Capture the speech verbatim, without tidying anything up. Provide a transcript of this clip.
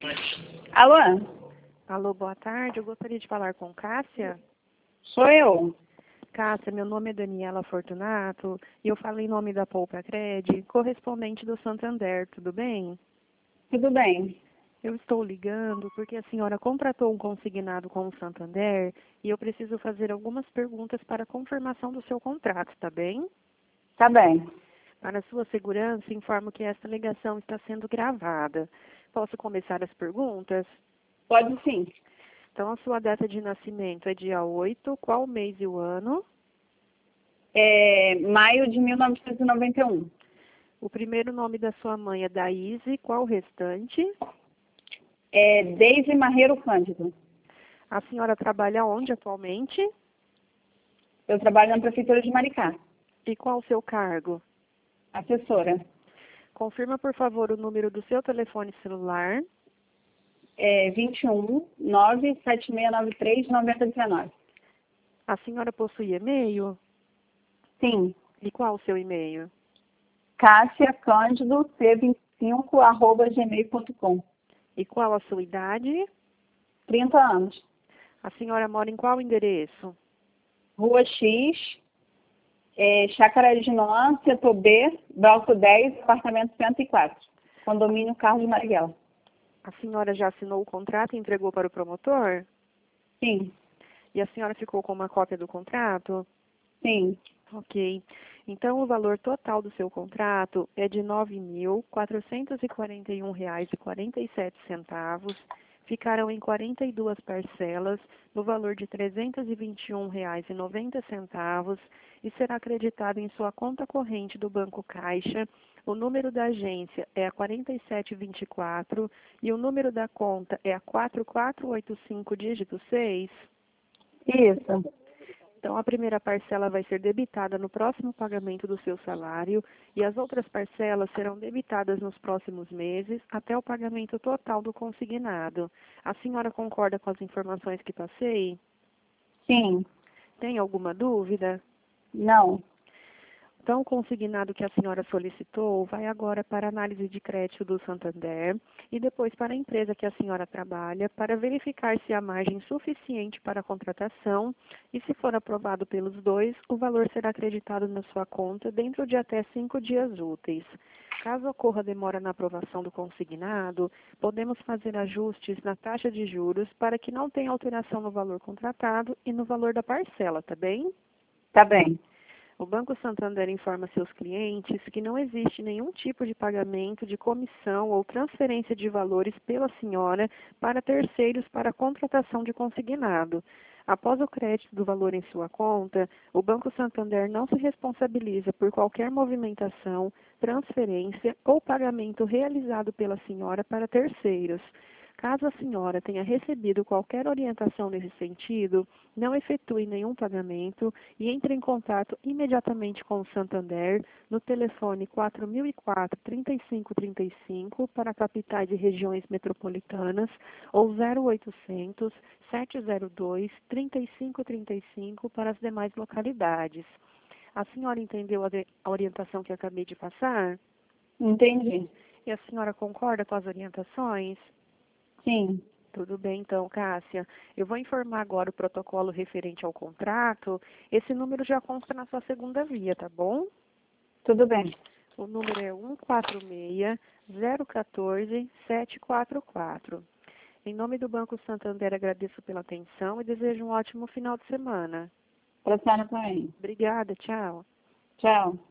Alô? Alô, boa tarde. Eu gostaria de falar com Cássia. Sou eu. Cássia, meu nome é Daniela Fortunato e eu falo em nome da Poupa Cred, correspondente do Santander, tudo bem? Tudo bem? Eu estou ligando porque a senhora contratou um consignado com o Santander e eu preciso fazer algumas perguntas para confirmação do seu contrato, tá bem? Tá bem. Para sua segurança, informo que esta ligação está sendo gravada. Posso começar as perguntas? Pode sim. Então, a sua data de nascimento é dia oito, qual o mês e o ano? É maio de mil novecentos e noventa e um. O primeiro nome da sua mãe é Daíse, qual o restante? É Deise Marreiro Cândido. A senhora trabalha onde atualmente? Eu trabalho na Prefeitura de Maricá. E qual o seu cargo? Assessora. Confirma, por favor, o número do seu telefone celular. É vinte e um, nove sete seis nove três, nove zero um nove. A senhora possui e-mail? Sim. E qual o seu e-mail? Cássia Cândido, C vinte e cinco, arroba gmail ponto com. E qual a sua idade? trinta anos. A senhora mora em qual endereço? Rua X, é, Chácara de Noã, setor B, bloco dez, apartamento cento e quatro. Condomínio Carlos Marighella. A senhora já assinou o contrato e entregou para o promotor? Sim. E a senhora ficou com uma cópia do contrato? Sim. Ok. Então, o valor total do seu contrato é de nove mil quatrocentos e quarenta e um reais e quarenta e sete centavos. Ficaram em quarenta e duas parcelas, no valor de trezentos e vinte e um reais e noventa centavos, e será acreditado em sua conta corrente do Banco Caixa. O número da agência é a quarenta e sete vinte e quatro e o número da conta é a quatro quatro oito cinco, dígito seis. Isso. Então, a primeira parcela vai ser debitada no próximo pagamento do seu salário e as outras parcelas serão debitadas nos próximos meses até o pagamento total do consignado. A senhora concorda com as informações que passei? Sim. Tem alguma dúvida? Não. Então, o consignado que a senhora solicitou vai agora para a análise de crédito do Santander e depois para a empresa que a senhora trabalha para verificar se há margem suficiente para a contratação e, se for aprovado pelos dois, o valor será acreditado na sua conta dentro de até cinco dias úteis. Caso ocorra demora na aprovação do consignado, podemos fazer ajustes na taxa de juros para que não tenha alteração no valor contratado e no valor da parcela, tá bem? Tá bem. O Banco Santander informa seus clientes que não existe nenhum tipo de pagamento de comissão ou transferência de valores pela senhora para terceiros para a contratação de consignado. Após o crédito do valor em sua conta, o Banco Santander não se responsabiliza por qualquer movimentação, transferência ou pagamento realizado pela senhora para terceiros. Caso a senhora tenha recebido qualquer orientação nesse sentido, não efetue nenhum pagamento e entre em contato imediatamente com o Santander no telefone quatro mil e quatro, trinta e cinco trinta e cinco para capitais e regiões metropolitanas ou zero oitocentos, sete zero dois, trinta e cinco trinta e cinco para as demais localidades. A senhora entendeu a, de, a orientação que acabei de passar? Entendi. E a senhora concorda com as orientações? Sim. Tudo bem, então, Cássia. Eu vou informar agora o protocolo referente ao contrato. Esse número já consta na sua segunda via, tá bom? Tudo bem. O número é um quatro seis, zero um quatro, sete quatro quatro. Em nome do Banco Santander, agradeço pela atenção e desejo um ótimo final de semana. Pra senhora também. Obrigada, tchau. Tchau.